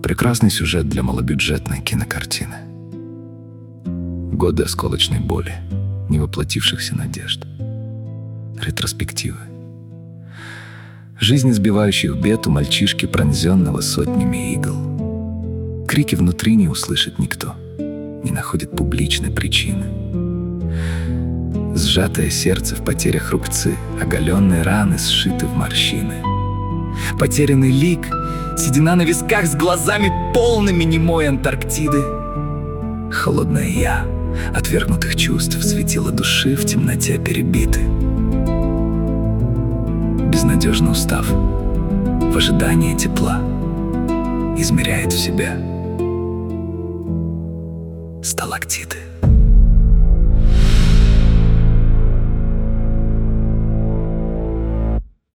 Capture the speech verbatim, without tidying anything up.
Прекрасный сюжет для малобюджетной кинокартины. Годы осколочной боли, невоплотившихся надежд. Ретроспективы. Жизнь избивающих бед у мальчишки, пронзенного сотнями игл. Крики внутри не услышит никто, не находит публичной причины. Сжатое сердце в потерях рубцы, оголенные раны сшиты в морщины. Потерянный лик, седина на висках с глазами полными немой Антарктиды. Холодное я отвергнутых чувств, светило души в темноте перебиты. Безнадежно устав, в ожидании тепла, измеряет в себе сталактиты.